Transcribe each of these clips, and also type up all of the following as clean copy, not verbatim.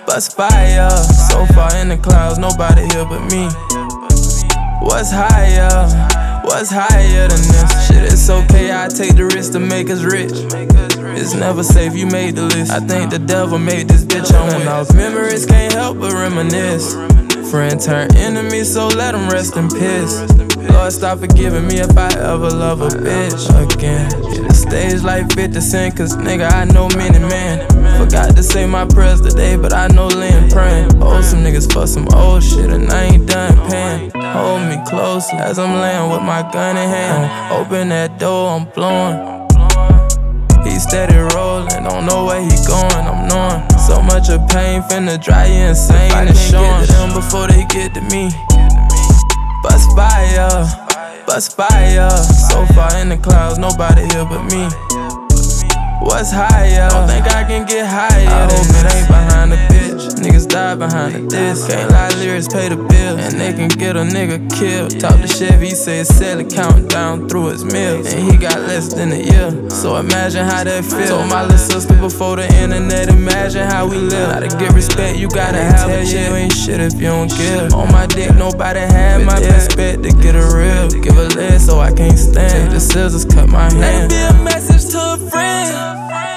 Bust fire, so far in the clouds, nobody here but me. What's higher? What's higher than this? Shit, it's okay, I take the risk to make us rich. It's never safe, you made the list. I think the devil made this bitch on went off. Memories can't help but reminisce. Friend turned enemy, so let him rest in piss. Lord, stop forgiving me if I ever love a bitch again. Hit the stage like 50 Cent, cause nigga, I know many men. Forgot to say my prayers today, but I know Lynn praying. Owe some niggas for some old shit, and I ain't done paying. Hold me close as I'm laying with my gun in hand. Open that door, I'm blowing. He steady rolling, don't know where he going, I'm knowing. So much of pain finna drive you insane. I can't get to them before they get to me. Bust fire, bust fire. So far in the clouds, nobody here but me. What's higher? Don't think I can get higher. I hope it ain't behind the bitch. Niggas die behind the disc. Can't lie, lyrics pay the bill, and they can get a nigga killed. Talk to Chevy, he say it's selling, counting down through his meals, and he got less than a year. So imagine how that feels. Told my little sister before the internet, imagine how we live. Now to get respect, you gotta have a chill. You ain't shit if you don't give. On my dick, nobody had my respect to get a real. Give a leg so I can't stand. Take the scissors, cut my hand. Let it be a message to a friend.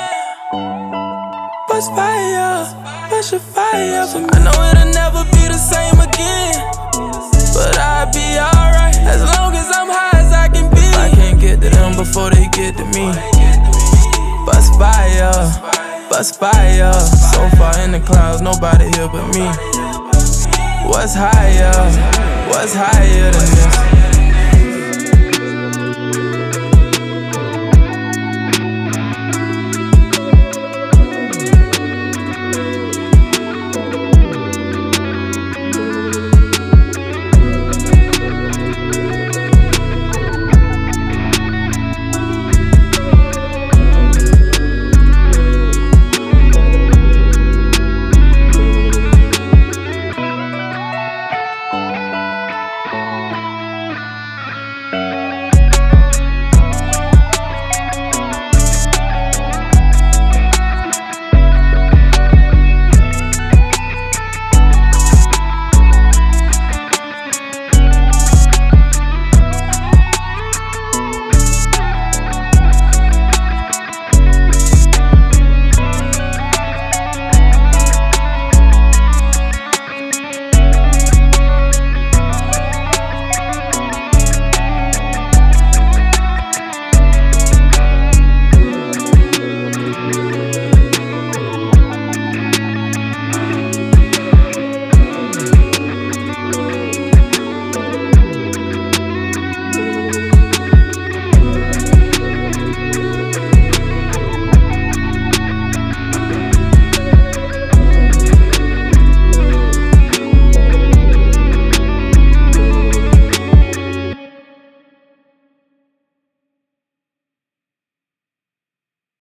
Bust fire, bust your fire for me. I know it'll never be the same again, but I'll be alright as long as I'm high as I can be. I can't get to them before they get to me. Bust fire, bust fire. So far in the clouds, nobody here but me. What's higher? What's higher than this?